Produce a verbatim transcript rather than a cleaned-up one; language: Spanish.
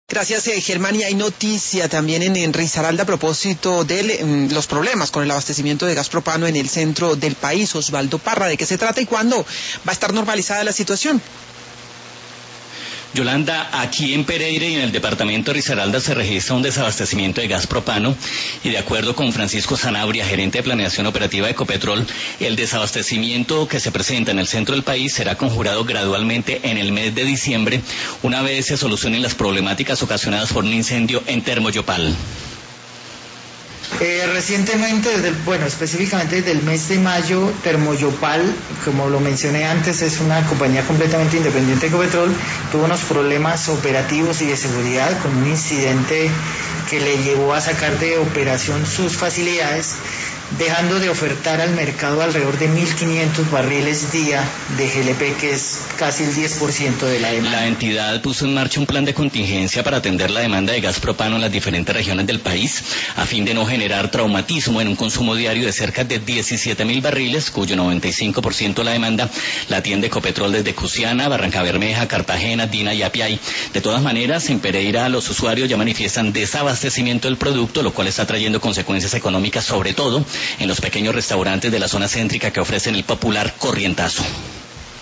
Gracias, eh, Germán. Y hay noticia también en, en Risaralda a propósito de eh, los problemas con el abastecimiento de gas propano en el centro del país. Osvaldo Parra, ¿de qué se trata y cuándo va a estar normalizada la situación? Yolanda, aquí en Pereira y en el departamento de Risaralda se registra un desabastecimiento de gas propano y de acuerdo con Francisco Sanabria, gerente de planeación operativa de Ecopetrol, el desabastecimiento que se presenta en el centro del país será conjurado gradualmente en el mes de diciembre, una vez se solucionen las problemáticas ocasionadas por un incendio en Termoyopal. Eh, recientemente, desde el, bueno, específicamente desde el mes de mayo, Termoyopal, como lo mencioné antes, es una compañía completamente independiente de Ecopetrol, tuvo unos problemas operativos y de seguridad con un incidente que le llevó a sacar de operación sus facilidades, dejando de ofertar al mercado alrededor de mil quinientos barriles día de G L P, que es casi el diez por ciento de la demanda. La entidad puso en marcha un plan de contingencia para atender la demanda de gas propano en las diferentes regiones del país, a fin de no generar traumatismo en un consumo diario de cerca de diecisiete mil barriles, cuyo noventa y cinco por ciento de la demanda la atiende Ecopetrol desde Cusiana, Barrancabermeja, Cartagena, Dina y Apiay. De todas maneras, en Pereira los usuarios ya manifiestan desabastecimiento del producto, lo cual está trayendo consecuencias económicas, sobre todo en los pequeños restaurantes de la zona céntrica que ofrecen el popular corrientazo.